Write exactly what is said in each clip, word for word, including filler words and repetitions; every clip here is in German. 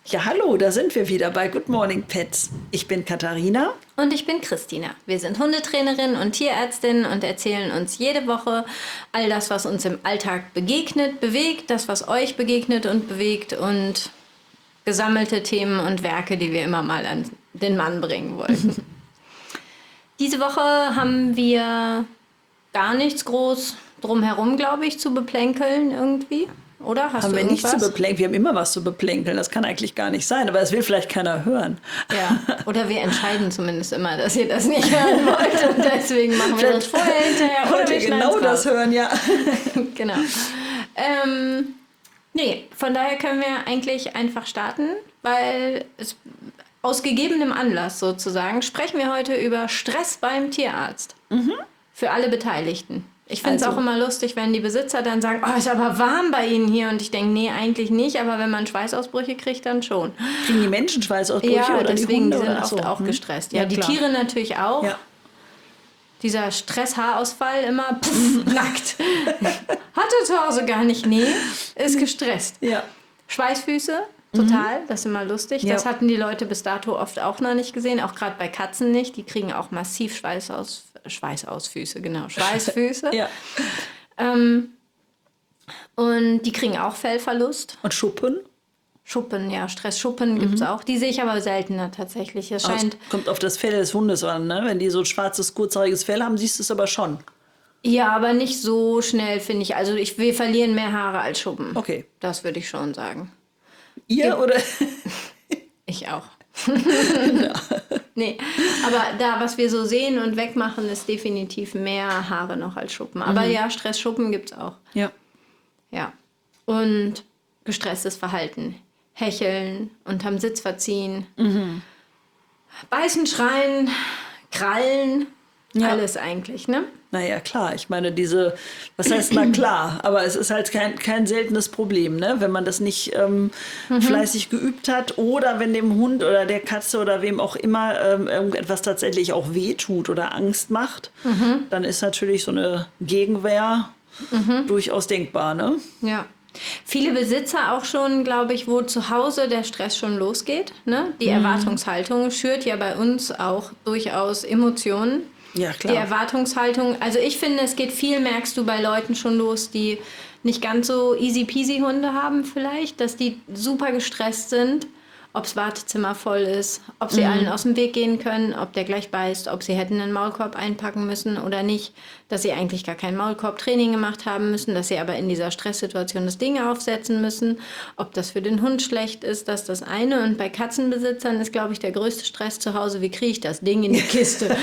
Ja, hallo, da sind wir wieder bei Good Morning Pets. Ich bin Katharina. Und ich bin Christina. Wir sind Hundetrainerin und Tierärztin und erzählen uns jede Woche all das, was uns im Alltag begegnet, bewegt, das, was euch begegnet und bewegt und gesammelte Themen und Werke, die wir immer mal an den Mann bringen wollen. Diese Woche haben wir gar nichts groß drumherum, glaube ich, zu beplänkeln irgendwie. Oder? Hast Haben du wir nichts irgendwas? zu beplänkeln? Wir haben immer was zu beplänkeln. Das kann eigentlich gar nicht sein, aber das will vielleicht keiner hören. Ja, oder wir entscheiden zumindest immer, dass ihr das nicht hören wollt und deswegen machen wir das vorher, hinterher oder Wollt wir ihr genau schneiden's das raus. hören, ja. Genau. Ähm, nee, von daher können wir eigentlich einfach starten, weil es aus gegebenem Anlass sozusagen sprechen wir heute über Stress beim Tierarzt. Mhm. Für alle Beteiligten. Ich finde es Also. auch immer lustig, wenn die Besitzer dann sagen, oh, ist aber warm bei Ihnen hier. Und ich denke, nee, eigentlich nicht. Aber wenn man Schweißausbrüche kriegt, dann schon. Kriegen die Menschen Schweißausbrüche Ja, oder deswegen, die die Hunde? sind oder? oft Ach so. auch Hm. gestresst. Ja, Ja, die klar. Tiere natürlich auch. Ja. Dieser Stress-Haarausfall immer pff, nackt. Hatte zu Hause gar nicht. Nee, ist gestresst. Ja. Schweißfüße, total. Das ist immer lustig. Ja. Das hatten die Leute bis dato oft auch noch nicht gesehen. Auch gerade bei Katzen nicht. Die kriegen auch massiv Schweißaus, Schweißausfüße, genau. Schweißfüße. Ja. Ähm, und die kriegen auch Fellverlust. Und Schuppen? Schuppen, ja, Stressschuppen gibt es auch. Die sehe ich aber seltener tatsächlich. Es Ah, es scheint, kommt auf das Fell des Hundes an, ne? Wenn die so ein schwarzes, kurzhaariges Fell haben, siehst du es aber schon. ja, aber nicht so schnell, finde ich. Also ich, wir verlieren mehr Haare als Schuppen. Okay. Das würde ich schon sagen. Ihr Ja. oder? Ich auch. Nee, aber da, was wir so sehen und wegmachen, ist definitiv mehr Haare noch als Schuppen. Aber ja, Stressschuppen gibt es auch. Ja. Ja. Und gestresstes Verhalten. Hecheln, unterm Sitz verziehen. Beißen, schreien, krallen. Ja. Alles eigentlich, ne? Naja, klar. Ich meine, diese, was heißt na klar, aber es ist halt kein, kein seltenes Problem, ne? Wenn man das nicht ähm, fleißig geübt hat oder wenn dem Hund oder der Katze oder wem auch immer ähm, irgendetwas tatsächlich auch wehtut oder Angst macht, dann ist natürlich so eine Gegenwehr durchaus denkbar, ne? Ja. Viele Besitzer auch schon, glaube ich, wo zu Hause der Stress schon losgeht. Ne? Die Erwartungshaltung schürt ja bei uns auch durchaus Emotionen. Ja, Die klar. Erwartungshaltung, also ich finde, es geht viel, merkst du bei Leuten schon los, die nicht ganz so easy peasy Hunde haben vielleicht, dass die super gestresst sind, ob das Wartezimmer voll ist, ob sie allen aus dem Weg gehen können, ob der gleich beißt, ob sie hätten einen Maulkorb einpacken müssen oder nicht, dass sie eigentlich gar kein Maulkorbtraining gemacht haben müssen, dass sie aber in dieser Stresssituation das Ding aufsetzen müssen, ob das für den Hund schlecht ist, das ist das eine. Und bei Katzenbesitzern ist, glaube ich, der größte Stress zu Hause, wie kriege ich das Ding in die Kiste?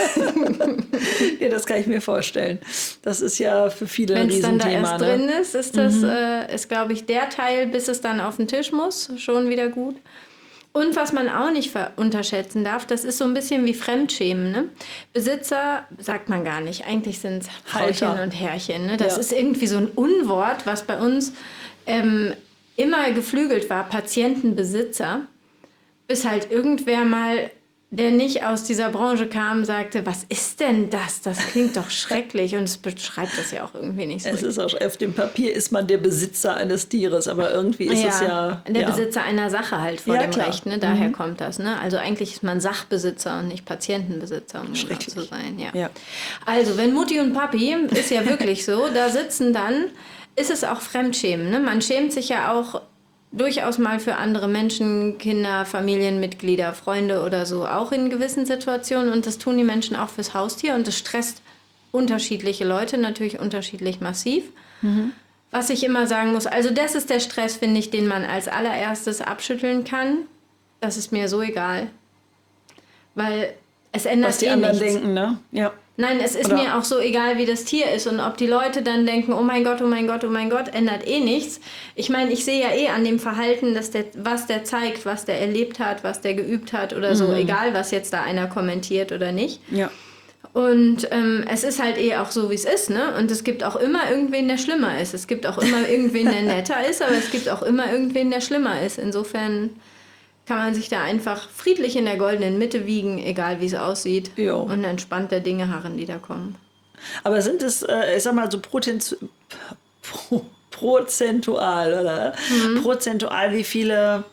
Ja, das kann ich mir vorstellen. Das ist ja für viele ein Wenn es dann da Riesenthema. erst Ne? drin ist, ist das, äh, ist, glaube ich, der Teil, bis es dann auf den Tisch muss, schon wieder gut. Und was man auch nicht ver- unterschätzen darf, das ist so ein bisschen wie Fremdschämen. Ne? Besitzer sagt man gar nicht. Eigentlich sind es Frauchen Halter. und Herrchen. Ne? Das Ja. ist irgendwie so ein Unwort, was bei uns ähm, immer geflügelt war, Patientenbesitzer. Bis halt irgendwer mal, der nicht aus dieser Branche kam, sagte, was ist denn das? Das klingt doch schrecklich. Und es beschreibt das ja auch irgendwie nicht so. Es ist auch, auf dem Papier ist man der Besitzer eines Tieres, aber irgendwie ist es ja... der ja. Besitzer einer Sache halt vor Ja, dem klar. Recht, ne? Daher kommt das, ne? Also eigentlich ist man Sachbesitzer und nicht Patientenbesitzer, um genau zu sein, ja. Ja. Also, wenn Mutti und Papi, ist ja wirklich so, da sitzen dann, ist es auch Fremdschämen, ne? Man schämt sich ja auch durchaus mal für andere Menschen, Kinder, Familienmitglieder, Freunde oder so, auch in gewissen Situationen. Und das tun die Menschen auch fürs Haustier und das stresst unterschiedliche Leute, natürlich unterschiedlich massiv. Was ich immer sagen muss, also das ist der Stress, finde ich, den man als allererstes abschütteln kann. Das ist mir so egal. Weil es ändert Was die eh anderen nichts. denken, ne? Ja. Nein, es ist Oder- mir auch so egal, wie das Tier ist. Und ob die Leute dann denken, oh mein Gott, oh mein Gott, oh mein Gott, ändert eh nichts. Ich meine, ich sehe ja eh an dem Verhalten, dass der, was der zeigt, was der erlebt hat, was der geübt hat oder so. Egal, was jetzt da einer kommentiert oder nicht. Ja. Und ähm, es ist halt eh auch so, wie es ist, ne? Und es gibt auch immer irgendwen, der schlimmer ist. Es gibt auch immer irgendwen, der netter ist, aber es gibt auch immer irgendwen, der schlimmer ist. Insofern kann man sich da einfach friedlich in der goldenen Mitte wiegen, egal wie es aussieht. Jo. Und entspannt der Dinge harren, die da kommen. Aber sind es, äh, ich sag mal, so Potenz pro, prozentual, oder? Prozentual, wie viele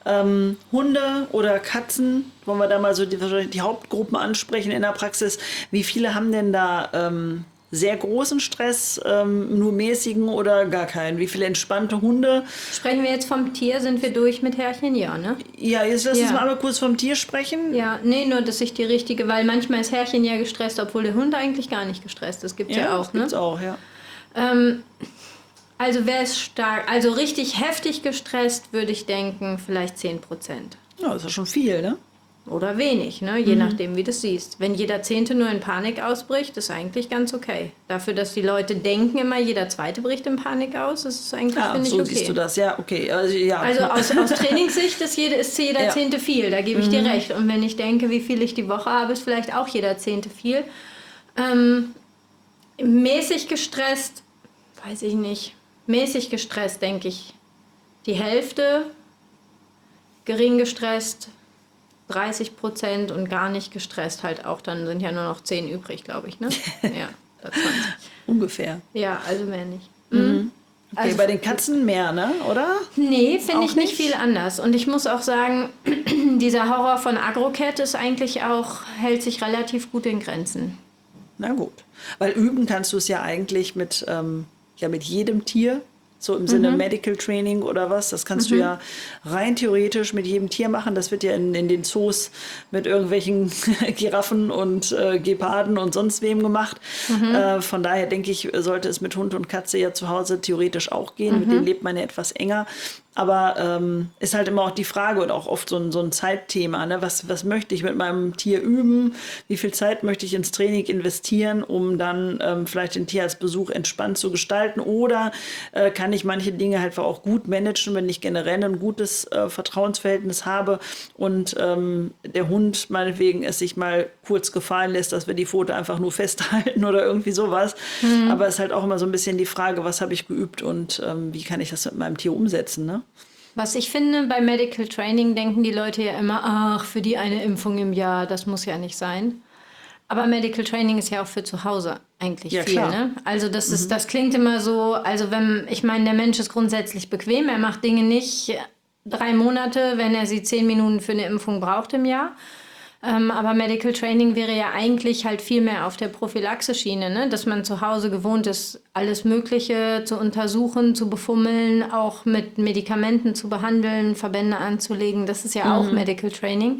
Ähm, Hunde oder Katzen, wollen wir da mal so die, die Hauptgruppen ansprechen in der Praxis. Wie viele haben denn da ähm, sehr großen Stress, ähm, nur mäßigen oder gar keinen? Wie viele entspannte Hunde? Sprechen wir jetzt vom Tier, sind wir durch mit Herrchen? Ja, ne? Ja, jetzt lass Ja. uns mal einmal kurz vom Tier sprechen. Ja, nee, nur, dass ich die richtige, weil manchmal ist Herrchen ja gestresst, obwohl der Hund eigentlich gar nicht gestresst ist. Gibt ja, ja auch, das ne? Gibt's auch, ja. Ähm, also wer ist stark, also richtig heftig gestresst, würde ich denken, vielleicht zehn Prozent. Ja, das ist ja schon viel, ne? Oder wenig, ne? Je mhm. nachdem, wie du es siehst. Wenn jeder Zehnte nur in Panik ausbricht, ist eigentlich ganz okay. Dafür, dass die Leute denken immer, jeder Zweite bricht in Panik aus, ist es eigentlich, ja, finde ich, so okay. siehst du das, ja, okay. Also, ja. also aus, aus Trainingssicht ist, jede, ist jeder ja. Zehnte viel, da gebe ich mhm. dir recht. Und wenn ich denke, wie viel ich die Woche habe, ist vielleicht auch jeder Zehnte viel. Ähm, mäßig gestresst, weiß ich nicht. Mäßig gestresst, denke ich, die Hälfte. Gering gestresst, dreißig Prozent und gar nicht gestresst halt auch, dann sind ja nur noch zehn übrig, glaube ich, ne? Ja, zwanzig. Ungefähr. Ja, also mehr nicht. Mhm. Okay, also bei den Katzen mehr, ne? Oder? Nee, finde ich nicht nicht viel anders. Und ich muss auch sagen, dieser Horror von Agrocat ist eigentlich auch, hält sich relativ gut in Grenzen. Na gut. Weil üben kannst du es ja eigentlich mit, ähm, ja, mit jedem Tier. So im Sinne mhm. Medical Training oder was. Das kannst mhm. du ja rein theoretisch mit jedem Tier machen. Das wird ja in, in den Zoos mit irgendwelchen Giraffen und äh, Geparden und sonst wem gemacht. Mhm. Äh, von daher denke ich, sollte es mit Hund und Katze ja zu Hause theoretisch auch gehen. Mhm. Mit denen lebt man ja etwas enger. Aber ähm, ist halt immer auch die Frage und auch oft so ein, so ein Zeitthema. Ne? Was, was möchte ich mit meinem Tier üben? Wie viel Zeit möchte ich ins Training investieren, um dann ähm, vielleicht den Tierarztbesuch entspannt zu gestalten? Oder äh, kann ich manche Dinge halt auch gut managen, wenn ich generell ein gutes äh, Vertrauensverhältnis habe und ähm, der Hund meinetwegen es sich mal kurz gefallen lässt, dass wir die Pfote einfach nur festhalten oder irgendwie sowas. Mhm. Aber es ist halt auch immer so ein bisschen die Frage, was habe ich geübt und ähm, wie kann ich das mit meinem Tier umsetzen, ne? Was ich finde, bei Medical Training denken die Leute ja immer, ach, für die eine Impfung im Jahr, das muss ja nicht sein. Aber Medical Training ist ja auch für zu Hause eigentlich ja, viel. Klar. Ne? Also das, ist, mhm. das klingt immer so, also wenn, ich meine, der Mensch ist grundsätzlich bequem, er macht Dinge nicht drei Monate, wenn er sie zehn Minuten für eine Impfung braucht im Jahr. Ähm, aber Medical Training wäre ja eigentlich halt viel mehr auf der Prophylaxe-Schiene, ne? Dass man zu Hause gewohnt ist, alles Mögliche zu untersuchen, zu befummeln, auch mit Medikamenten zu behandeln, Verbände anzulegen. Das ist ja mhm. auch Medical Training.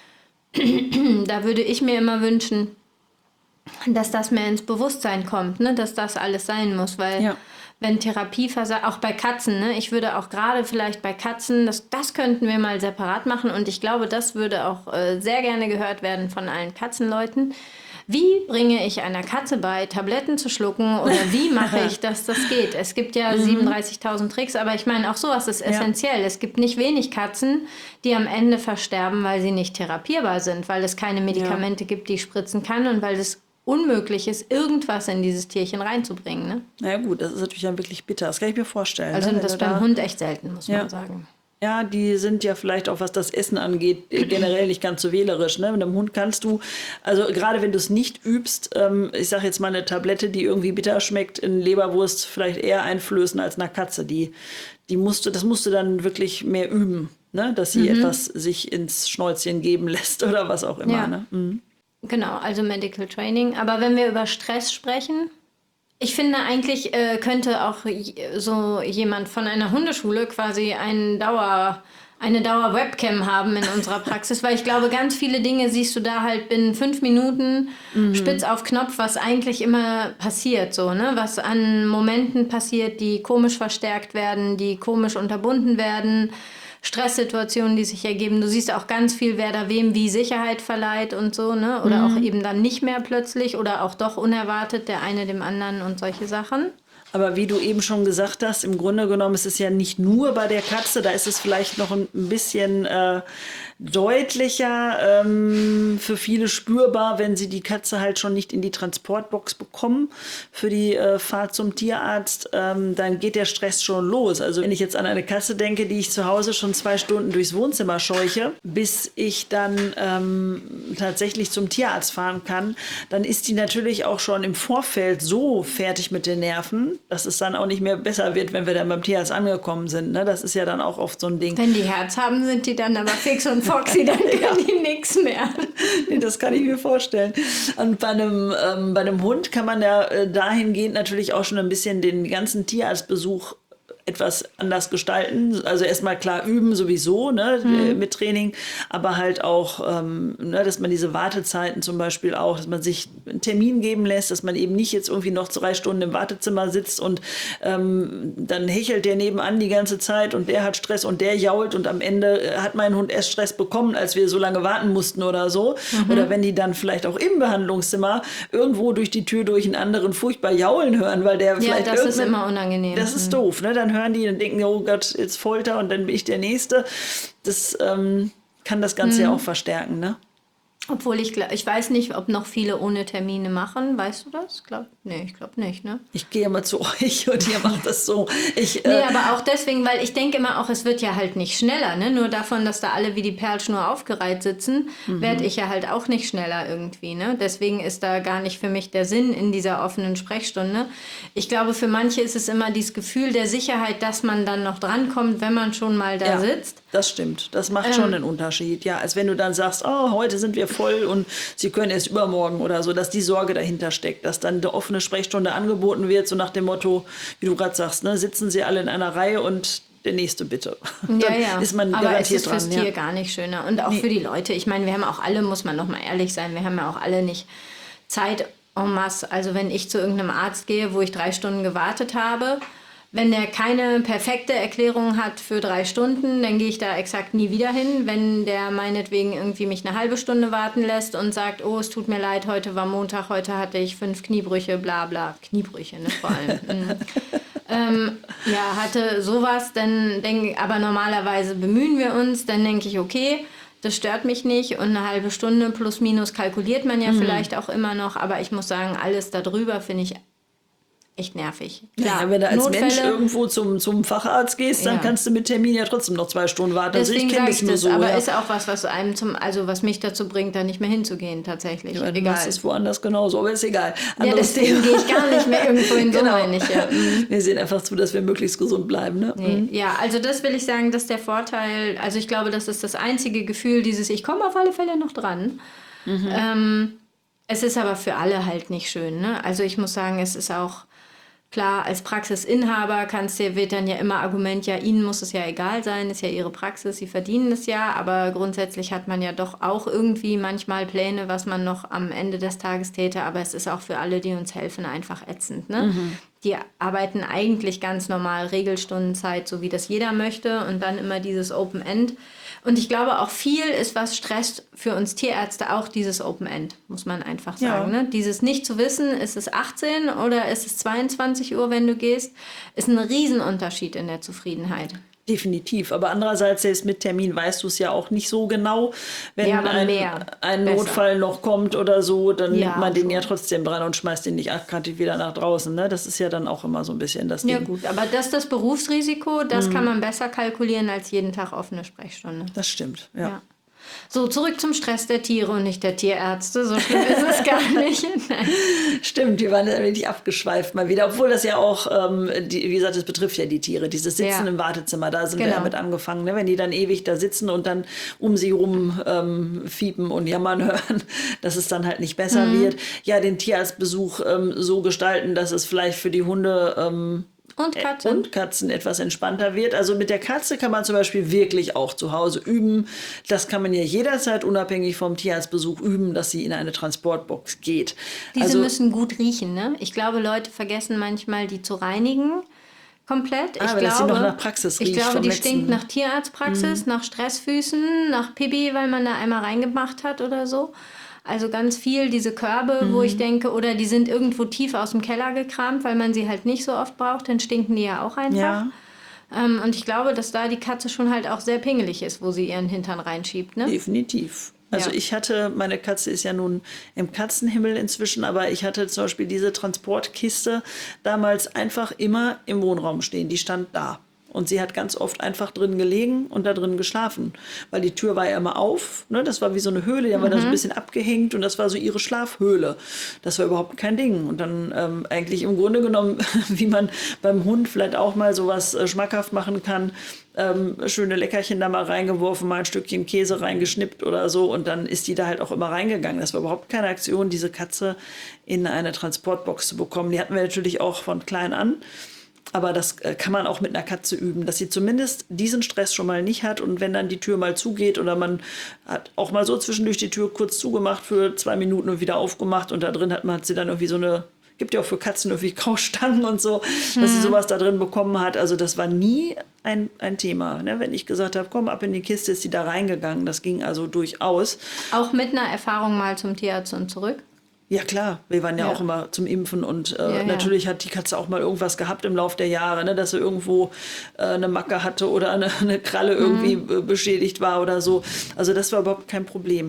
Da würde ich mir immer wünschen, dass das mehr ins Bewusstsein kommt, ne? Dass das alles sein muss, weil ja. wenn Therapie versagt, auch bei Katzen, ne? Ich würde auch gerade vielleicht bei Katzen, das, das könnten wir mal separat machen und ich glaube, das würde auch äh, sehr gerne gehört werden von allen Katzenleuten. Wie bringe ich einer Katze bei, Tabletten zu schlucken oder wie mache ich, dass das geht? Es gibt ja mhm. siebenunddreißigtausend Tricks, aber ich meine, auch sowas ist essentiell. Ja. Es gibt nicht wenig Katzen, die am Ende versterben, weil sie nicht therapierbar sind, weil es keine Medikamente ja. gibt, die ich spritzen kann und weil es unmöglich ist, irgendwas in dieses Tierchen reinzubringen. Ne? Na ja, gut, das ist natürlich dann wirklich bitter. Das kann ich mir vorstellen. Also ne? das ist beim da Hund echt selten, muss ja. man sagen. Ja, die sind ja vielleicht auch, was das Essen angeht, generell nicht ganz so wählerisch. Ne? Mit einem Hund kannst du, also gerade wenn du es nicht übst, ähm, ich sage jetzt mal eine Tablette, die irgendwie bitter schmeckt, in Leberwurst vielleicht eher einflößen als einer Katze. Die, die musst du, das musst du dann wirklich mehr üben, ne? Dass sie mhm. etwas sich ins Schnäuzchen geben lässt oder was auch immer. Ja. Ne? Mhm. Genau, also Medical Training. Aber wenn wir über Stress sprechen, ich finde eigentlich äh, könnte auch so jemand von einer Hundeschule quasi einen Dauer, eine Dauer-Webcam haben in unserer Praxis, weil ich glaube, ganz viele Dinge siehst du da halt binnen fünf Minuten mhm. spitz auf Knopf, was eigentlich immer passiert, so, ne? Was an Momenten passiert, die komisch verstärkt werden, die komisch unterbunden werden. Stresssituationen, die sich ergeben. Du siehst auch ganz viel, wer da wem wie Sicherheit verleiht und so, ne? Oder mhm. auch eben dann nicht mehr plötzlich oder auch doch unerwartet der eine dem anderen und solche Sachen. Aber wie du eben schon gesagt hast, im Grunde genommen ist es ja nicht nur bei der Katze, da ist es vielleicht noch ein bisschen äh, deutlicher ähm, für viele spürbar, wenn sie die Katze halt schon nicht in die Transportbox bekommen für die äh, Fahrt zum Tierarzt, ähm, dann geht der Stress schon los. Also wenn ich jetzt an eine Katze denke, die ich zu Hause schon zwei Stunden durchs Wohnzimmer scheuche, bis ich dann ähm, tatsächlich zum Tierarzt fahren kann, dann ist die natürlich auch schon im Vorfeld so fertig mit den Nerven, dass es dann auch nicht mehr besser wird, wenn wir dann beim Tierarzt angekommen sind. Ne? Das ist ja dann auch oft so ein Ding. Wenn die Herz haben, sind die dann aber fix und foxy, dann können ja. die nichts mehr. Nee, das kann ich mir vorstellen. Und bei einem, ähm, bei einem Hund kann man ja äh, dahingehend natürlich auch schon ein bisschen den ganzen Tierarztbesuch etwas anders gestalten. Also erstmal klar üben sowieso, ne, mhm. mit Training, aber halt auch, ähm, ne, dass man diese Wartezeiten zum Beispiel auch, dass man sich einen Termin geben lässt, dass man eben nicht jetzt irgendwie noch drei Stunden im Wartezimmer sitzt und ähm, dann hechelt der nebenan die ganze Zeit und der hat Stress und der jault und am Ende hat mein Hund erst Stress bekommen, als wir so lange warten mussten oder so. Mhm. Oder wenn die dann vielleicht auch im Behandlungszimmer irgendwo durch die Tür durch einen anderen furchtbar jaulen hören, weil der ja, vielleicht das ist immer unangenehm. Das ist doof, ne? Dann hören die und denken, oh Gott, jetzt Folter und dann bin ich der Nächste. Das ähm, kann das Ganze mhm. ja auch verstärken, ne? Obwohl ich glaube, ich weiß nicht, ob noch viele ohne Termine machen. Weißt du das? Glaub, nee, ich glaube nicht, ne? Ich gehe immer zu euch und ihr macht das so. Ich, nee, äh, aber auch deswegen, weil ich denke immer auch, es wird ja halt nicht schneller, ne? Nur davon, dass da alle wie die Perlschnur aufgereiht sitzen, mhm. werde ich ja halt auch nicht schneller irgendwie, ne? Deswegen ist da gar nicht für mich der Sinn in dieser offenen Sprechstunde. Ich glaube, für manche ist es immer dieses Gefühl der Sicherheit, dass man dann noch drankommt, wenn man schon mal da ja, sitzt. Das stimmt. Das macht ähm, schon einen Unterschied, ja. Als wenn du dann sagst, oh, heute sind wir voll und sie können erst übermorgen oder so, dass die Sorge dahinter steckt, dass dann eine offene Sprechstunde angeboten wird, so nach dem Motto, wie du gerade sagst, ne, sitzen sie alle in einer Reihe und der Nächste bitte. Ja, ja. Ist man aber garantiert es ist fürs dran, Tier ja. gar nicht schöner. Und auch nee. für die Leute. Ich meine, wir haben auch alle, muss man noch mal ehrlich sein, wir haben ja auch alle nicht Zeit en masse. Also wenn ich zu irgendeinem Arzt gehe, wo ich drei Stunden gewartet habe, wenn der keine perfekte Erklärung hat für drei Stunden, dann gehe ich da exakt nie wieder hin. Wenn der meinetwegen irgendwie mich eine halbe Stunde warten lässt und sagt, oh, es tut mir leid, heute war Montag, heute hatte ich fünf Kniebrüche, bla bla. Kniebrüche, ne, vor allem. mhm. ähm, ja, hatte sowas, dann denke aber normalerweise bemühen wir uns, dann denke ich, okay, das stört mich nicht und eine halbe Stunde plus minus kalkuliert man ja mhm. vielleicht auch immer noch, aber ich muss sagen, alles darüber finde ich echt nervig. Klar, ja, wenn du als Notfälle, Mensch irgendwo zum, zum Facharzt gehst, dann ja. kannst du mit Termin ja trotzdem noch zwei Stunden warten. Deswegen also ich kenne das nur das, so. Aber ja. ist auch was, was einem zum, also was mich dazu bringt, da nicht mehr hinzugehen tatsächlich. Ja, egal. Das ist woanders genauso, aber ist egal. Anderes ja, deswegen gehe ich gar nicht mehr irgendwo hin, so genau. meine ich ja. Mhm. Wir sehen einfach zu, dass wir möglichst gesund bleiben. Ne? Nee. Mhm. Ja, also das will ich sagen, dass der Vorteil, also ich glaube, das ist das einzige Gefühl, dieses ich komme auf alle Fälle noch dran. Mhm. Ähm, es ist aber für alle halt nicht schön. Ne? Also ich muss sagen, es ist auch klar, als Praxisinhaber kannst du, wird dann ja immer Argument, ja, ihnen muss es ja egal sein, ist ja ihre Praxis, sie verdienen es ja, aber grundsätzlich hat man ja doch auch irgendwie manchmal Pläne, was man noch am Ende des Tages täte, aber es ist auch für alle, die uns helfen, einfach ätzend. Ne? Mhm. Die arbeiten eigentlich ganz normal Regelstundenzeit, so wie das jeder möchte und dann immer dieses Open End. Und ich glaube auch viel ist, was stresst für uns Tierärzte auch dieses Open End, muss man einfach sagen. Ja. Ne? Dieses nicht zu wissen, ist es achtzehn oder ist es zweiundzwanzig Uhr, wenn du gehst, ist ein Riesenunterschied in der Zufriedenheit. Definitiv, aber andererseits selbst mit Termin weißt du es ja auch nicht so genau. Wenn ja, ein, ein Notfall noch kommt oder so, dann ja, nimmt man den schon. ja trotzdem dran und schmeißt den nicht achtkantig wieder nach draußen. Ne? Das ist ja dann auch immer so ein bisschen das Ding. Ja gut, aber das ist das Berufsrisiko, das mhm. kann man besser kalkulieren als jeden Tag offene Sprechstunde. Das stimmt, ja. ja. So, zurück zum Stress der Tiere und nicht der Tierärzte. So schlimm ist es gar nicht. Nein. Stimmt, wir waren ein wenig abgeschweift mal wieder. Obwohl das ja auch, ähm, die, wie gesagt, das betrifft ja die Tiere. Dieses Sitzen ja. im Wartezimmer, da sind genau. wir ja mit angefangen. Ne? Wenn die dann ewig da sitzen und dann um sie rum ähm, fiepen und jammern hören, dass es dann halt nicht besser mhm. wird. Ja, den Tierarztbesuch ähm, so gestalten, dass es vielleicht für die Hunde Ähm, Und Katzen. Und Katzen etwas entspannter wird. Also mit der Katze kann man zum Beispiel wirklich auch zu Hause üben. Das kann man ja jederzeit unabhängig vom Tierarztbesuch üben, dass sie in eine Transportbox geht. Diese also, müssen gut riechen, ne? Ich glaube, Leute vergessen manchmal, die zu reinigen. Komplett. Ah, ich aber glaube, dass sie noch nach Praxis riecht. Ich glaube, die Letzten. stinkt nach Tierarztpraxis, mhm. nach Stressfüßen, nach Pipi, weil man da einmal reingemacht hat oder so. Also ganz viel diese Körbe, mhm. wo ich denke, oder die sind irgendwo tief aus dem Keller gekramt, weil man sie halt nicht so oft braucht, dann stinken die ja auch einfach. Ja. Ähm, und ich glaube, dass da die Katze schon halt auch sehr pingelig ist, wo sie ihren Hintern reinschiebt. Ne? Definitiv. Also ja. ich hatte, meine Katze ist ja nun im Katzenhimmel inzwischen, aber ich hatte zum Beispiel diese Transportkiste damals einfach immer im Wohnraum stehen. Die stand da. Und sie hat ganz oft einfach drin gelegen und da drin geschlafen. Weil die Tür war ja immer auf. Ne? Das war wie so eine Höhle, die haben wir da so ein bisschen abgehängt. Und das war so ihre Schlafhöhle. Das war überhaupt kein Ding. Und dann ähm, eigentlich im Grunde genommen, wie man beim Hund vielleicht auch mal sowas äh, schmackhaft machen kann, ähm, schöne Leckerchen da mal reingeworfen, mal ein Stückchen Käse reingeschnippt oder so. Und dann ist die da halt auch immer reingegangen. Das war überhaupt keine Aktion, diese Katze in eine Transportbox zu bekommen. Die hatten wir natürlich auch von klein an. Aber das kann man auch mit einer Katze üben, dass sie zumindest diesen Stress schon mal nicht hat. Und wenn dann die Tür mal zugeht oder man hat auch mal so zwischendurch die Tür kurz zugemacht für zwei Minuten und wieder aufgemacht und da drin hat man hat sie dann irgendwie so eine, gibt ja auch für Katzen irgendwie Kaustangen und so, dass hm. sie sowas da drin bekommen hat. Also das war nie ein, ein Thema. Ne? Wenn ich gesagt habe, komm ab in die Kiste, ist sie da reingegangen. Das ging also durchaus. Auch mit einer Erfahrung mal zum Tierarzt und zurück? Ja klar, wir waren ja, ja auch immer zum Impfen und äh, ja, natürlich ja. hat die Katze auch mal irgendwas gehabt im Laufe der Jahre, ne, dass sie irgendwo äh, eine Macke hatte oder eine, eine Kralle irgendwie mhm. äh, beschädigt war oder so. Also das war überhaupt kein Problem.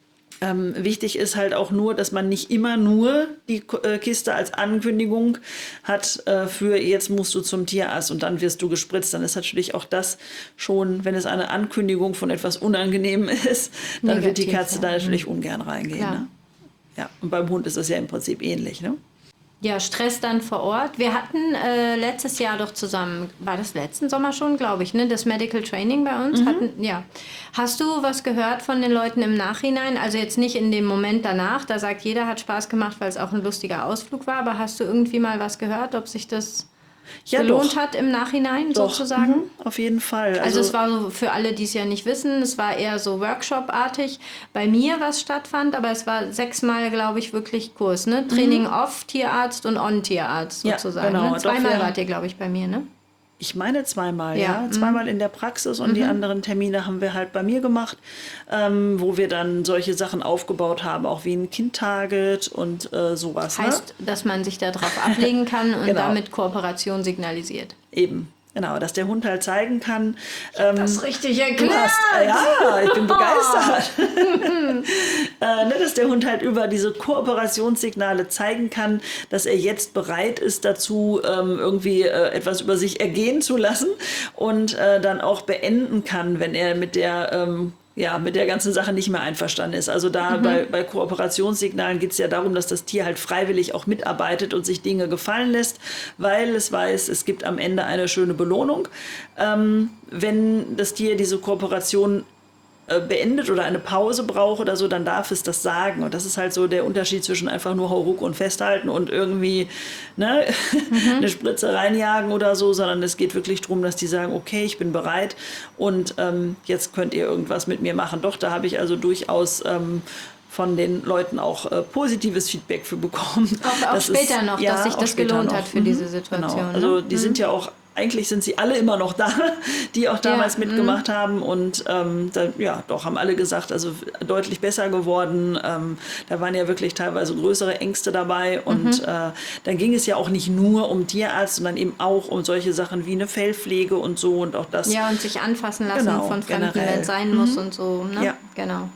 Ähm, wichtig ist halt auch nur, dass man nicht immer nur die äh, Kiste als Ankündigung hat äh, für jetzt musst du zum Tierarzt und dann wirst du gespritzt. Dann ist natürlich auch das schon, wenn es eine Ankündigung von etwas Unangenehmem ist, dann Negativ, wird die Katze ja. da natürlich mhm. ungern reingehen. Ne? Ja, und beim Hund ist das ja im Prinzip ähnlich, ne? Ja, Stress dann vor Ort. Wir hatten äh, letztes Jahr doch zusammen, war das letzten Sommer schon, glaube ich, ne? Das Medical Training bei uns. Mhm. Hatten, ja. Hast du was gehört von den Leuten im Nachhinein? Also jetzt nicht in dem Moment danach, da sagt jeder, hat Spaß gemacht, weil es auch ein lustiger Ausflug war, aber hast du irgendwie mal was gehört, ob sich das ja, gelohnt doch. hat im Nachhinein doch. sozusagen? Mhm, auf jeden Fall. Also, also es war so für alle, die es ja nicht wissen, es war eher so Workshop-artig bei mir, was stattfand, aber es war sechsmal, glaube ich, wirklich Kurs, ne? Training mhm. off Tierarzt und on Tierarzt sozusagen. Ja, genau. Ne? Zweimal doch, wart ihr, glaube ich, bei mir, ne? Ich meine zweimal, ja. ja. Zweimal in der Praxis und mhm. die anderen Termine haben wir halt bei mir gemacht, ähm, wo wir dann solche Sachen aufgebaut haben, auch wie ein Kind-Target und äh, sowas. Heißt, ne? dass man sich darauf ablegen kann und genau. damit Kooperation signalisiert. Eben. Genau, dass der Hund halt zeigen kann. Ähm, das richtig erklärt. Hast, äh, ja, ich bin begeistert. äh, ne, dass der Hund halt über diese Kooperationssignale zeigen kann, dass er jetzt bereit ist dazu, ähm, irgendwie äh, etwas über sich ergehen zu lassen und äh, dann auch beenden kann, wenn er mit der ähm, ja, mit der ganzen Sache nicht mehr einverstanden ist. Also da mhm. bei, bei Kooperationssignalen geht es ja darum, dass das Tier halt freiwillig auch mitarbeitet und sich Dinge gefallen lässt, weil es weiß, es gibt am Ende eine schöne Belohnung. Ähm, wenn das Tier diese Kooperation äh, beendet oder eine Pause braucht oder so, dann darf es das sagen. Und das ist halt so der Unterschied zwischen einfach nur Hauruck und festhalten und irgendwie ne, mhm. eine Spritze reinjagen oder so, sondern es geht wirklich darum, dass die sagen, okay, ich bin bereit und ähm, jetzt könnt ihr irgendwas mit mir machen. Doch, da habe ich also durchaus ähm, von den Leuten auch äh, positives Feedback für bekommen. Auch, auch später ist, noch, ja, dass sich das gelohnt noch. hat für mhm. diese Situation. Genau. Also die mhm. sind ja auch eigentlich sind sie alle immer noch da, die auch damals ja, mitgemacht mh. haben und ähm, da, ja, doch, haben alle gesagt, also deutlich besser geworden. Ähm, da waren ja wirklich teilweise größere Ängste dabei und mhm. äh, dann ging es ja auch nicht nur um Tierarzt, sondern eben auch um solche Sachen wie eine Fellpflege und so und auch das. Ja, und sich anfassen lassen genau, von Fremden, wenn es sein mhm. muss und so. Ne? Ja. Genau.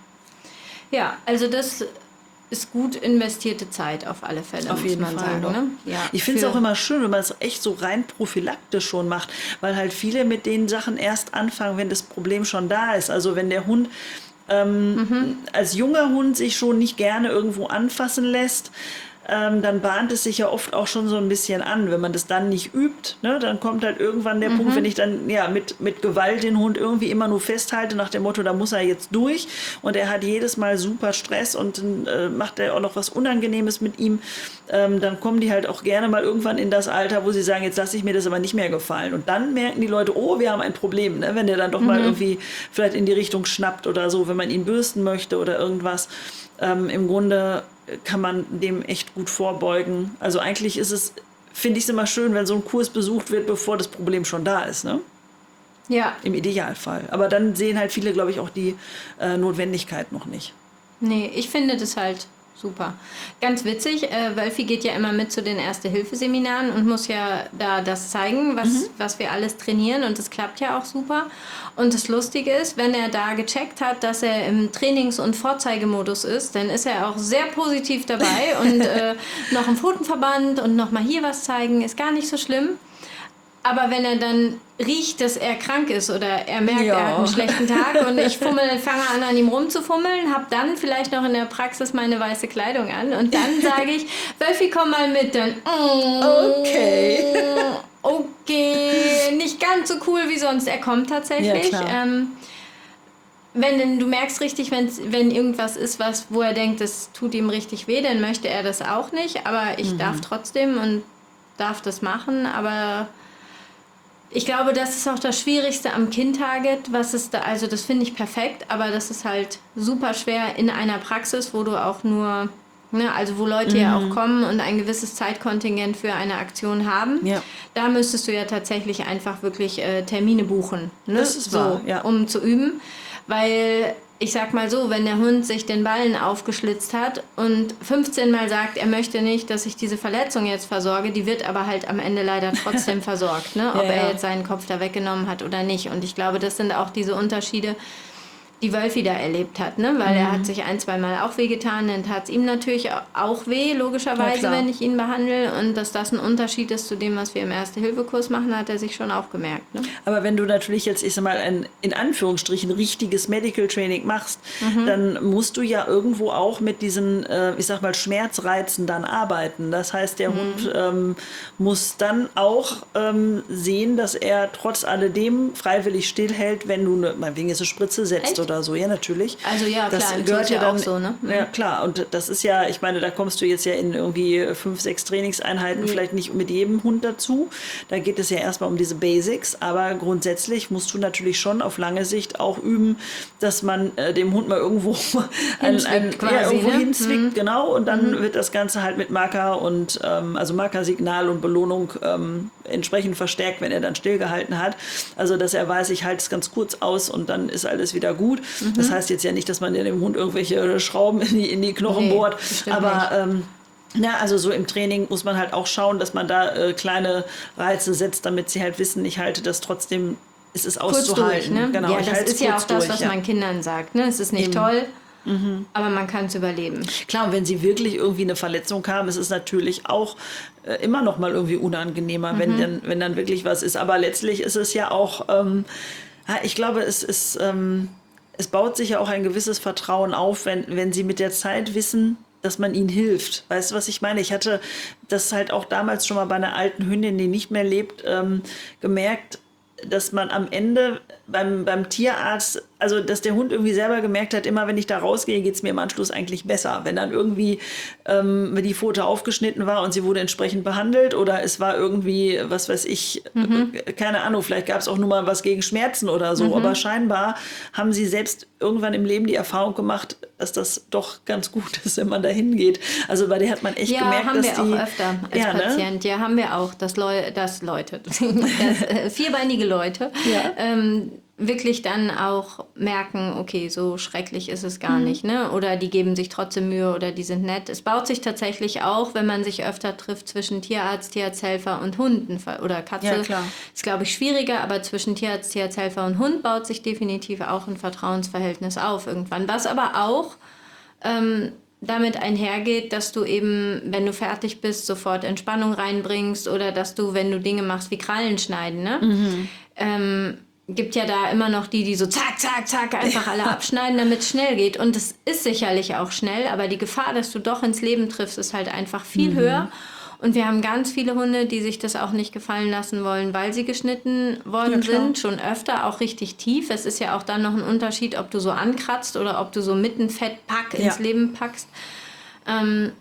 Ja, also das ist gut investierte Zeit auf alle Fälle, auf jeden muss man Fall, sagen. Ne? Ja, ich finde es auch immer schön, wenn man es echt so rein prophylaktisch schon macht, weil halt viele mit den Sachen erst anfangen, wenn das Problem schon da ist. Also wenn der Hund ähm, mhm. als junger Hund sich schon nicht gerne irgendwo anfassen lässt, Ähm, dann bahnt es sich ja oft auch schon so ein bisschen an. Wenn man das dann nicht übt, ne, dann kommt halt irgendwann der mhm. Punkt, wenn ich dann ja mit, mit Gewalt den Hund irgendwie immer nur festhalte, nach dem Motto, da muss er jetzt durch und er hat jedes Mal super Stress und dann äh, macht er auch noch was Unangenehmes mit ihm, ähm, dann kommen die halt auch gerne mal irgendwann in das Alter, wo sie sagen, jetzt lasse ich mir das aber nicht mehr gefallen. Und dann merken die Leute, oh, wir haben ein Problem, ne, wenn der dann doch mhm. mal irgendwie vielleicht in die Richtung schnappt oder so, wenn man ihn bürsten möchte oder irgendwas. Ähm, im Grunde kann man dem echt gut vorbeugen. Also eigentlich ist es, finde ich es immer schön, wenn so ein Kurs besucht wird, bevor das Problem schon da ist, ne? Ja. Im Idealfall. Aber dann sehen halt viele, glaube ich, auch die äh, Notwendigkeit noch nicht. Nee, ich finde das halt super. Ganz witzig, äh, Wölfi geht ja immer mit zu den Erste-Hilfe-Seminaren und muss ja da das zeigen, was, mhm. was wir alles trainieren und das klappt ja auch super. Und das Lustige ist, wenn er da gecheckt hat, dass er im Trainings- und Vorzeigemodus ist, dann ist er auch sehr positiv dabei und äh, noch im Pfotenverband und noch mal hier was zeigen, ist gar nicht so schlimm. Aber wenn er dann riecht, dass er krank ist oder er merkt, Ja. er hat einen schlechten Tag und ich fummel, fange an, an ihm rumzufummeln, habe dann vielleicht noch in der Praxis meine weiße Kleidung an und dann sage ich, Wölfi, komm mal mit. Dann, mm, Okay. Okay, nicht ganz so cool wie sonst. Er kommt tatsächlich. Ja, klar. ähm, wenn denn, du merkst richtig, wenn's, wenn irgendwas ist, was, wo er denkt, das tut ihm richtig weh, dann möchte er das auch nicht. Aber ich darf trotzdem und darf das machen. Aber ich glaube, das ist auch das Schwierigste am Kind-Target, was ist da, also das finde ich perfekt, aber das ist halt super schwer in einer Praxis, wo du auch nur, ne, also wo Leute ja auch kommen und ein gewisses Zeitkontingent für eine Aktion haben. Ja. Da müsstest du ja tatsächlich einfach wirklich äh, Termine buchen, ne? Das ist so, wahr, ja. um zu üben, weil ich sag mal so, wenn der Hund sich den Ballen aufgeschlitzt hat und fünfzehn Mal sagt, er möchte nicht, dass ich diese Verletzung jetzt versorge, die wird aber halt am Ende leider trotzdem versorgt, ne? Ob Ja, ja. er jetzt seinen Kopf da weggenommen hat oder nicht. Und ich glaube, das sind auch diese Unterschiede, die Wölfi da erlebt hat, ne? Weil er hat sich ein, zwei Mal auch wehgetan, dann tat es ihm natürlich auch weh, Ja, logischerweise, klar. wenn ich ihn behandle. Und dass das ein Unterschied ist zu dem, was wir im Erste-Hilfe-Kurs machen, hat er sich schon auch gemerkt, ne? Aber wenn du natürlich jetzt, ich sag mal, ein in Anführungsstrichen richtiges Medical Training machst, dann musst du ja irgendwo auch mit diesen, äh, ich sag mal, Schmerzreizen dann arbeiten. Das heißt, der Hund ähm, muss dann auch ähm, sehen, dass er trotz alledem freiwillig stillhält, wenn du eine, meinetwegen jetzt eine Spritze setzt Echt? oder so. Ja, natürlich. Also ja, das klar, im gehört Zoo ja ist ja dann auch so, ne? Ja, klar. Und das ist ja, ich meine, da kommst du jetzt ja in irgendwie fünf, sechs Trainingseinheiten vielleicht nicht mit jedem Hund dazu. Da geht es ja erstmal um diese Basics, aber grundsätzlich musst du natürlich schon auf lange Sicht auch üben, dass man äh, dem Hund mal irgendwo ein, Hinzwickt ein, quasi, ja, irgendwo ne? hinzwickt, genau, und dann wird das Ganze halt mit Marker und ähm, also Markersignal und Belohnung ähm, entsprechend verstärkt, wenn er dann stillgehalten hat. Also dass er weiß, ich halte es ganz kurz aus und dann ist alles wieder gut. Das heißt jetzt ja nicht, dass man dem Hund irgendwelche Schrauben in die, in die Knochen Nee, bohrt, bestimmt aber nicht. ähm, ja, also so im Training muss man halt auch schauen, dass man da äh, kleine Reize setzt, damit sie halt wissen, ich halte das trotzdem, es ist Kurz durch, auszuhalten. ne? Genau, Ja, ich das halte es ist ja auch kurz das, durch, was ja. man Kindern sagt, ne? Es ist nicht toll, aber man kann es überleben. Klar, und wenn sie wirklich irgendwie eine Verletzung haben, ist es natürlich auch äh, immer noch mal irgendwie unangenehmer, wenn, dann, wenn dann wirklich was ist. Aber letztlich ist es ja auch, ähm, ja, ich glaube, es ist, ähm, es baut sich ja auch ein gewisses Vertrauen auf, wenn, wenn sie mit der Zeit wissen, dass man ihnen hilft. Weißt du, was ich meine? Ich hatte das halt auch damals schon mal bei einer alten Hündin, die nicht mehr lebt, ähm, gemerkt, dass man am Ende beim, beim Tierarzt, also dass der Hund irgendwie selber gemerkt hat, immer wenn ich da rausgehe, geht es mir im Anschluss eigentlich besser. Wenn dann irgendwie ähm, die Pfote aufgeschnitten war und sie wurde entsprechend behandelt oder es war irgendwie, was weiß ich, Mhm. äh, keine Ahnung, vielleicht gab es auch nur mal was gegen Schmerzen oder so, Mhm. aber scheinbar haben sie selbst irgendwann im Leben die Erfahrung gemacht, dass das doch ganz gut ist, wenn man da hingeht. Also bei der hat man echt Ja, gemerkt, haben dass wir die... auch öfter als ja, ne? Patient. Ja, haben wir auch, dass, Leu dass Leute, dass, äh, vierbeinige Leute, Ja. ähm, wirklich dann auch merken, okay, so schrecklich ist es gar nicht, ne? Oder die geben sich trotzdem Mühe oder die sind nett. Es baut sich tatsächlich auch, wenn man sich öfter trifft zwischen Tierarzt, Tierarzthelfer und Hunden oder Katze. Ja, klar. Ist, glaube ich, schwieriger, aber zwischen Tierarzt, Tierarzthelfer und Hund baut sich definitiv auch ein Vertrauensverhältnis auf irgendwann. Was aber auch ähm, damit einhergeht, dass du eben, wenn du fertig bist, sofort Entspannung reinbringst oder dass du, wenn du Dinge machst wie Krallen schneiden, ne? Ähm, gibt ja da immer noch die, die so zack, zack, zack einfach alle abschneiden, damit es schnell geht. Und es ist sicherlich auch schnell, aber die Gefahr, dass du doch ins Leben triffst, ist halt einfach viel höher. Und wir haben ganz viele Hunde, die sich das auch nicht gefallen lassen wollen, weil sie geschnitten worden Ja, klar. sind. Schon öfter, auch richtig tief. Es ist ja auch dann noch ein Unterschied, ob du so ankratzt oder ob du so mitten Fettpack ins Ja. Leben packst. Ähm,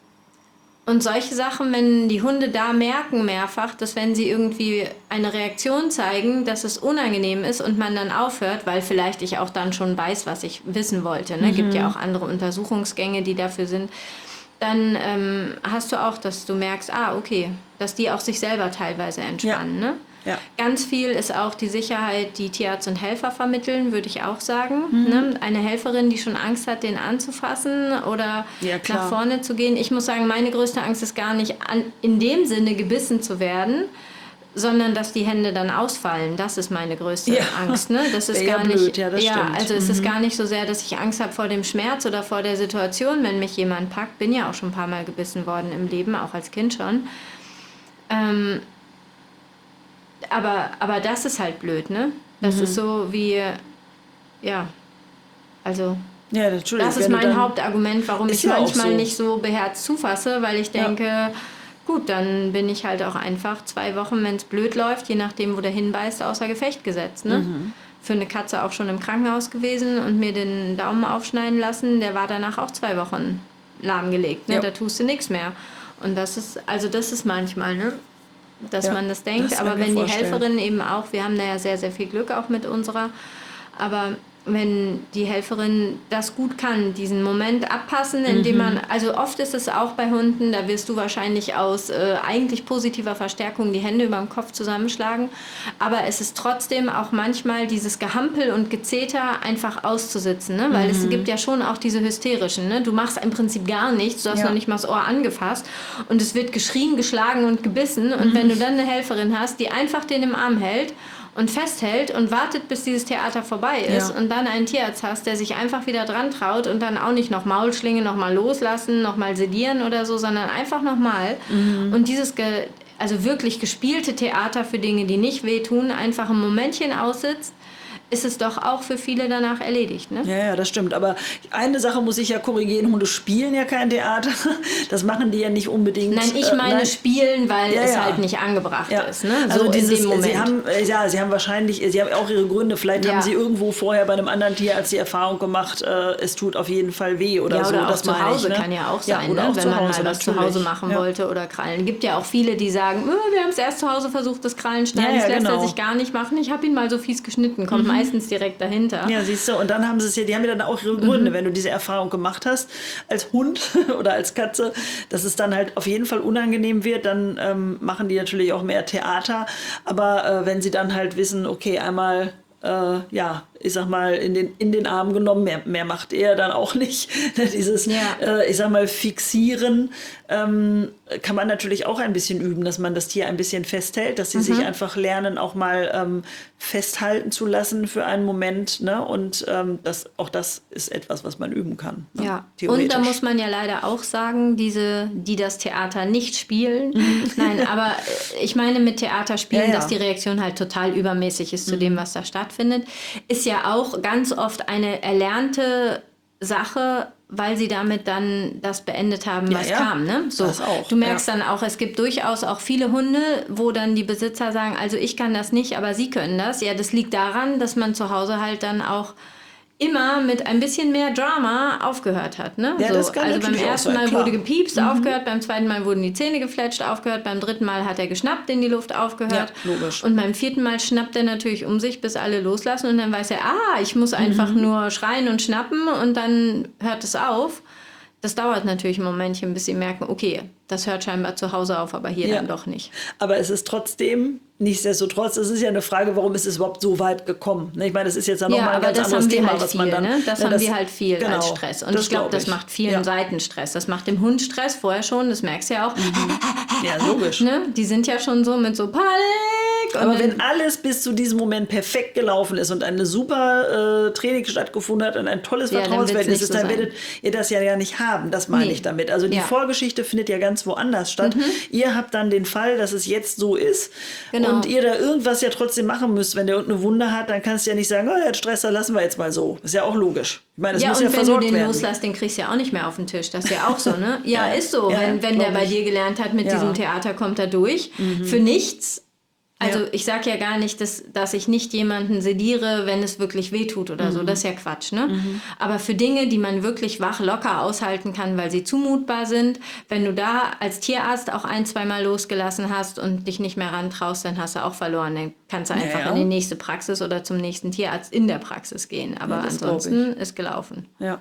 und solche Sachen, wenn die Hunde da merken mehrfach, dass wenn sie irgendwie eine Reaktion zeigen, dass es unangenehm ist und man dann aufhört, weil vielleicht ich auch dann schon weiß, was ich wissen wollte. Ne? Gibt ja auch andere Untersuchungsgänge, die dafür sind. Dann ähm, hast du auch, dass du merkst, ah, okay, dass die auch sich selber teilweise entspannen. Ne? Ja. Ganz viel ist auch die Sicherheit, die Tierarzt und Helfer vermitteln, würde ich auch sagen. Ne? Eine Helferin, die schon Angst hat, den anzufassen oder Ja, klar. nach vorne zu gehen. Ich muss sagen, meine größte Angst ist gar nicht an, in dem Sinne gebissen zu werden, sondern dass die Hände dann ausfallen. Das ist meine größte Ja. Angst. Ne? Das ist Wäre ja gar blöd, nicht. ja, das stimmt. also es ist gar nicht so sehr, dass ich Angst habe vor dem Schmerz oder vor der Situation, wenn mich jemand packt. Bin ja auch schon ein paar Mal gebissen worden im Leben, auch als Kind schon. Ähm, aber, aber das ist halt blöd, ne? Das mhm. ist so wie, ja, also... Ja, natürlich. Das ist mein Hauptargument, warum ich ja manchmal so. nicht so beherzt zufasse, weil ich denke, ja. gut, dann bin ich halt auch einfach zwei Wochen, wenn es blöd läuft, je nachdem, wo der hinbeißt, außer Gefecht gesetzt. Ne? Mhm. Für eine Katze auch schon im Krankenhaus gewesen und mir den Daumen aufschneiden lassen, der war danach auch zwei Wochen lahmgelegt. Ne? Ja. Da tust du nichts mehr. Und das ist, also das ist manchmal, ne? dass ja, man das denkt. Das aber wenn die Helferin eben auch, wir haben da ja sehr, sehr viel Glück auch mit unserer, aber wenn die Helferin das gut kann, diesen Moment abpassen, indem man, also oft ist es auch bei Hunden, da wirst du wahrscheinlich aus äh, eigentlich positiver Verstärkung die Hände über dem Kopf zusammenschlagen, aber es ist trotzdem auch manchmal dieses Gehampel und Gezeter einfach auszusitzen, ne? Weil mhm. es gibt ja schon auch diese hysterischen, ne? Du machst im Prinzip gar nichts, du hast ja. noch nicht mal das Ohr angefasst und es wird geschrien, geschlagen und gebissen und mhm. wenn du dann eine Helferin hast, die einfach den im Arm hält und festhält und wartet, bis dieses Theater vorbei ist ja. und dann einen Tierarzt hast, der sich einfach wieder dran traut und dann auch nicht noch Maulschlinge, noch mal loslassen, noch mal sedieren oder so, sondern einfach noch mal. Mhm. Und dieses, ge- also wirklich gespielte Theater für Dinge, die nicht wehtun, einfach ein Momentchen aussitzt, ist es doch auch für viele danach erledigt. Ne? Ja, ja, das stimmt. Aber eine Sache muss ich ja korrigieren. Hunde spielen ja kein Theater. Das machen die ja nicht unbedingt. Nein, ich meine äh, nein. spielen, weil ja, es ja. halt nicht angebracht ja. ist. Ne? So also dieses, in dem Moment. Sie haben, ja, sie haben wahrscheinlich, sie haben auch ihre Gründe. Vielleicht ja. haben sie irgendwo vorher bei einem anderen Tierarzt die Erfahrung gemacht, äh, es tut auf jeden Fall weh oder ja, so. Oder auch das zu Hause ich, ne? kann ja auch sein, ja, oder ne? auch wenn zu man Hause, mal was zu Hause machen ja. wollte oder Krallen. Es gibt ja auch viele, die sagen, oh, wir haben es erst zu Hause versucht, das Krallenschneiden, ja, ja, das lässt genau. er sich gar nicht machen. Ich habe ihn mal so fies geschnitten, kommt mhm. meistens direkt dahin. Ja, siehst du, und dann haben sie es ja, die haben ja dann auch ihre Gründe, mhm. wenn du diese Erfahrung gemacht hast, als Hund oder als Katze, dass es dann halt auf jeden Fall unangenehm wird, dann ähm, machen die natürlich auch mehr Theater, aber äh, wenn sie dann halt wissen, okay, einmal, äh, ja, ich sag mal, in den, in den Arm genommen, mehr, mehr macht er dann auch nicht. Dieses, ja. äh, ich sag mal, Fixieren ähm, kann man natürlich auch ein bisschen üben, dass man das Tier ein bisschen festhält, dass sie mhm. sich einfach lernen, auch mal ähm, festhalten zu lassen für einen Moment. Ne? Und ähm, das, auch das ist etwas, was man üben kann. Ne? Ja, und da muss man ja leider auch sagen, diese, die das Theater nicht spielen, mhm. nein, aber ich meine mit Theater spielen, ja, ja. dass die Reaktion halt total übermäßig ist zu mhm. dem, was da stattfindet, ist ja auch ganz oft eine erlernte Sache, weil sie damit dann das beendet haben, was ja, ja. kam. Ne? So. Das auch. Du merkst ja. dann auch, es gibt durchaus auch viele Hunde, wo dann die Besitzer sagen, also ich kann das nicht, aber sie können das. Ja, das liegt daran, dass man zu Hause halt dann auch immer mit ein bisschen mehr Drama aufgehört hat. Ne? Ja, so, das kann also beim ersten sein, Mal klar. wurde gepiepst, mhm. aufgehört, beim zweiten Mal wurden die Zähne gefletscht, aufgehört, beim dritten Mal hat er geschnappt, in die Luft aufgehört. Ja, logisch. Und beim vierten Mal schnappt er natürlich um sich, bis alle loslassen und dann weiß er, ah, ich muss einfach mhm. nur schreien und schnappen und dann hört es auf. Das dauert natürlich ein Momentchen, bis sie merken, okay, das hört scheinbar zu Hause auf, aber hier ja. dann doch nicht. Aber es ist trotzdem, nichtsdestotrotz, es ist ja eine Frage, warum ist es überhaupt so weit gekommen? Ich meine, das ist jetzt ja nochmal ja, ein ganz anderes Thema, halt was viel, man dann... Ne? Das ja, haben das, wir halt viel genau, als Stress. Und ich glaube, glaub das macht vielen ja. Seiten Stress. Das macht dem Hund Stress, vorher schon, das merkst du ja auch. Mhm. Ja, logisch. Ne? Die sind ja schon so mit so Panik. Aber wenn alles bis zu diesem Moment perfekt gelaufen ist und eine super äh, Training stattgefunden hat und ein tolles ja, Vertrauensverhältnis ist, so dann werdet ihr das ja, ja nicht haben. Das meine nee. ich damit. Also die ja. Vorgeschichte findet ja ganz woanders statt. Mhm. Ihr habt dann den Fall, dass es jetzt so ist genau. und ihr da irgendwas ja trotzdem machen müsst. Wenn der irgendeine Wunde hat, dann kannst du ja nicht sagen, oh, er hat Stress, dann lassen wir jetzt mal so. Ist ja auch logisch. Ich meine, das ja, muss und ja wenn versorgt du den werden. loslässt, den kriegst du ja auch nicht mehr auf den Tisch. Das ist ja auch so, ne? Ja, ja. ist so. Ja, wenn wenn der bei ich. dir gelernt hat, mit ja. diesem Theater kommt er durch. Mhm. Für nichts. Also ja. ich sage ja gar nicht, dass, dass ich nicht jemanden sediere, wenn es wirklich wehtut oder mhm. so. Das ist ja Quatsch, ne? Mhm. Aber für Dinge, die man wirklich wach locker aushalten kann, weil sie zumutbar sind, wenn du da als Tierarzt auch ein, zweimal losgelassen hast und dich nicht mehr rantraust, dann hast du auch verloren. Dann kannst du einfach ja, ja. in die nächste Praxis oder zum nächsten Tierarzt in der Praxis gehen. Aber ja, ansonsten ist gelaufen. Ja.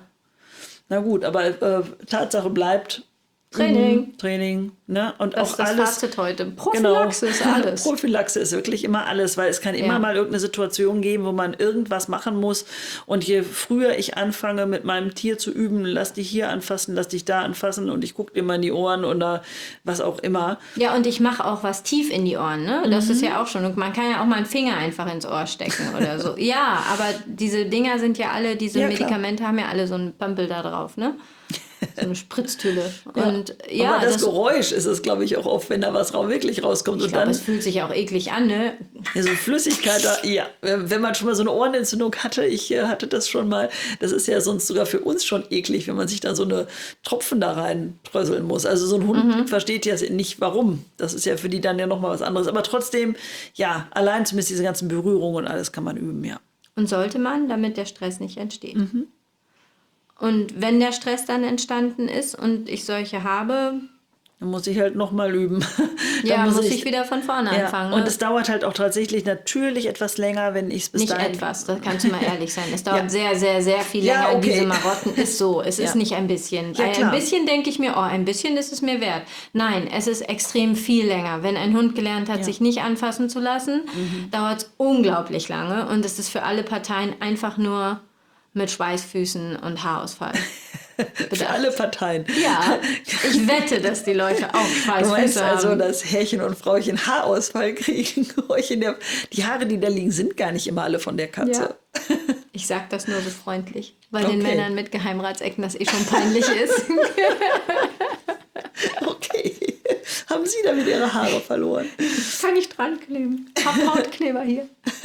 Na gut, aber äh, Tatsache bleibt... Training. Mhm, Training, ne? Und das auch ist das alles. Fazit heute. Prophylaxe genau. ist alles. Prophylaxe ist wirklich immer alles, weil es kann immer ja. mal irgendeine Situation geben, wo man irgendwas machen muss. Und je früher ich anfange, mit meinem Tier zu üben, lass dich hier anfassen, lass dich da anfassen und ich gucke dir mal in die Ohren oder was auch immer. Ja, und ich mache auch was tief in die Ohren, ne? Das mhm. ist ja auch schon. Und man kann ja auch mal einen Finger einfach ins Ohr stecken oder so. Ja, aber diese Dinger sind ja alle, diese ja, Medikamente haben ja alle so einen Pampel da drauf, ne? So eine Spritztülle. Ja. Und ja, aber das, das Geräusch ist es, glaube ich, auch oft, wenn da was raus, wirklich rauskommt. ich Und glaube, dann es fühlt sich auch eklig an, ne? ja, so Flüssigkeit, da, ja, wenn man schon mal so eine Ohrenentzündung hatte, ich äh, hatte das schon mal, das ist ja sonst sogar für uns schon eklig, wenn man sich da so eine Tropfen da reinprösseln muss. Also so ein Hund mhm. versteht ja nicht, warum. Das ist ja für die dann ja nochmal was anderes. Aber trotzdem, ja, allein zumindest diese ganzen Berührungen und alles kann man üben, ja. Und sollte man, damit der Stress nicht entsteht. Mhm. Und wenn der Stress dann entstanden ist und ich solche habe, dann muss ich halt nochmal üben. Ja, muss, muss ich, ich wieder von vorne ja. anfangen. Ne? Und es dauert halt auch tatsächlich natürlich etwas länger, wenn ich es bis Nicht dahin... etwas, da kannst du mal ehrlich sein. Es dauert ja. sehr, sehr, sehr viel ja, länger. okay. Diese Marotten ist so. Es ja. ist nicht ein bisschen. Ja, ein bisschen denke ich mir, oh, ein bisschen ist es mir wert. Nein, es ist extrem viel länger. Wenn ein Hund gelernt hat, ja. sich nicht anfassen zu lassen, mhm. dauert es unglaublich lange. Und es ist für alle Parteien einfach nur mit Schweißfüßen und Haarausfall. Für alle Parteien. Ja, ich wette, dass die Leute auch Schweißfüße Du meinst haben. also, dass Herrchen und Frauchen Haarausfall kriegen? Die Haare, die da liegen, sind gar nicht immer alle von der Katze. Ja. Ich sag das nur so freundlich, weil okay. den Männern mit Geheimratsecken das eh schon peinlich ist. Okay. Haben Sie damit Ihre Haare verloren? Kann ich dran kleben. Hab Hautkleber hier.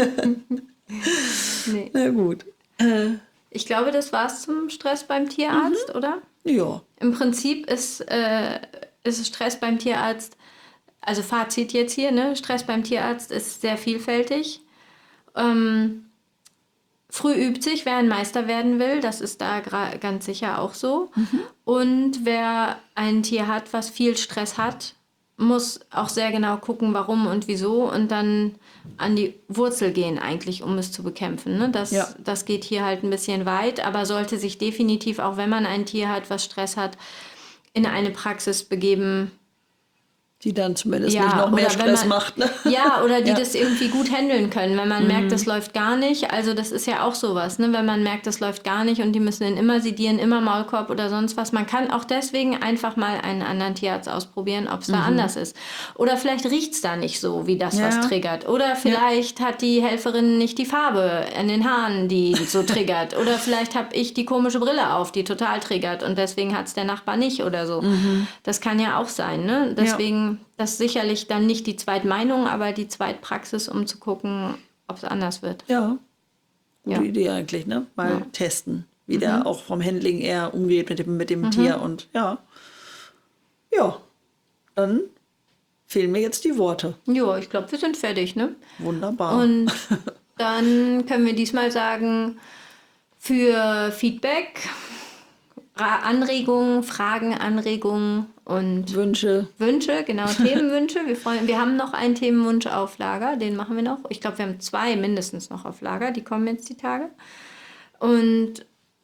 Nee. Na gut. Ich glaube, das war's zum Stress beim Tierarzt, mhm. oder? Ja. Im Prinzip ist, äh, ist Stress beim Tierarzt, also Fazit jetzt hier, ne? Stress beim Tierarzt ist sehr vielfältig. Ähm, früh übt sich, wer ein Meister werden will, das ist da gra- ganz sicher auch so. Mhm. Und wer ein Tier hat, was viel Stress hat, muss auch sehr genau gucken, warum und wieso und dann an die Wurzel gehen eigentlich, um es zu bekämpfen. Ne? Das, ja. das geht hier halt ein bisschen weit, aber sollte sich definitiv, auch wenn man ein Tier hat, was Stress hat, in eine Praxis begeben, die dann zumindest ja, nicht noch mehr Stress man, macht. Ne? Ja, oder die ja. das irgendwie gut handeln können, wenn man mhm. merkt, das läuft gar nicht. Also das ist ja auch sowas, ne? Wenn man merkt, das läuft gar nicht und die müssen ihn immer sedieren, immer Maulkorb oder sonst was. Man kann auch deswegen einfach mal einen anderen Tierarzt ausprobieren, ob es da mhm. anders ist. Oder vielleicht riecht es da nicht so, wie das, ja. was triggert. Oder vielleicht ja. hat die Helferin nicht die Farbe in den Haaren, die so triggert. Oder vielleicht habe ich die komische Brille auf, die total triggert und deswegen hat es der Nachbar nicht oder so. Mhm. Das kann ja auch sein, ne? Deswegen... Ja. Das ist sicherlich dann nicht die Zweitmeinung, aber die Zweitpraxis, um zu gucken, ob es anders wird. Ja, gute ja. Idee eigentlich, ne? Mal ja. testen, wie mhm. der auch vom Handling eher umgeht mit dem, mit dem mhm. Tier. Und ja, ja, dann fehlen mir jetzt die Worte. Ja, ich glaube, wir sind fertig, ne? Wunderbar. Und dann können wir diesmal sagen, für Feedback, Anregungen, Fragen, Anregungen und Wünsche. Wünsche, genau, Themenwünsche. Wir freuen, wir haben noch einen Themenwunsch auf Lager, den machen wir noch. Ich glaube, wir haben zwei mindestens noch auf Lager, die kommen jetzt die Tage. Und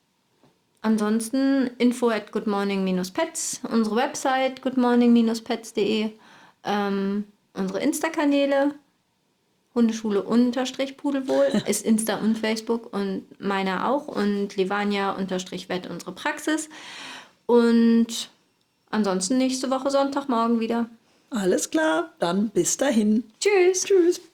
ansonsten info at goodmorning-pets, unsere Website goodmorning-pets punkt de, ähm, unsere Insta-Kanäle, Hundeschule unterstrich Pudelwohl ist Insta und Facebook und meiner auch und Livania unterstrich Vet unsere Praxis und ansonsten nächste Woche Sonntagmorgen wieder. Alles klar, dann bis dahin. Tschüss. Tschüss.